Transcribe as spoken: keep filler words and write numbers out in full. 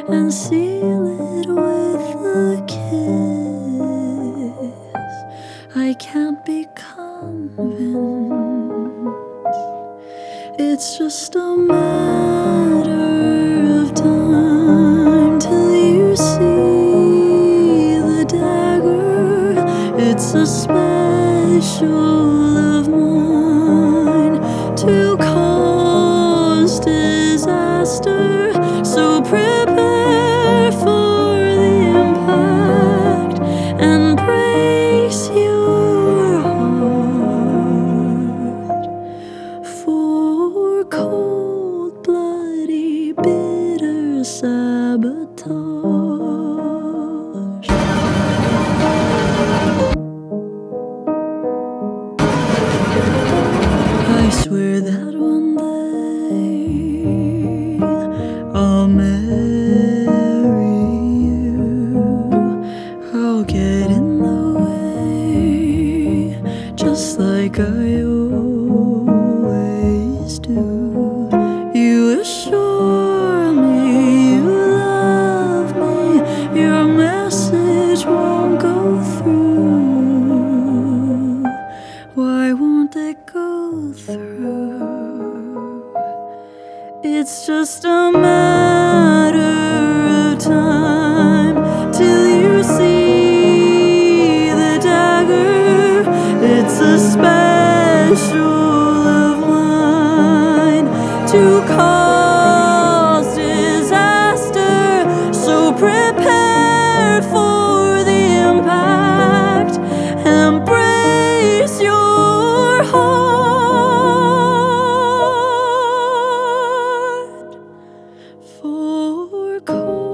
and seal it with a kiss. I can't be convinced. It's just a matter of time till you see the dagger. It's a special of mine to cause disaster. So prepare for the impact and brace your heart for cold, bloody, bitter sabotage. I swear that one day I'll marry you. I'll get in the way, just like I always do. You assure me you love me, your message won't go through. Why won't it go through? It's just a matter of time till you see the dagger. It's a special of mine to cause disaster. So prepare for the impact and brace your heart for cold.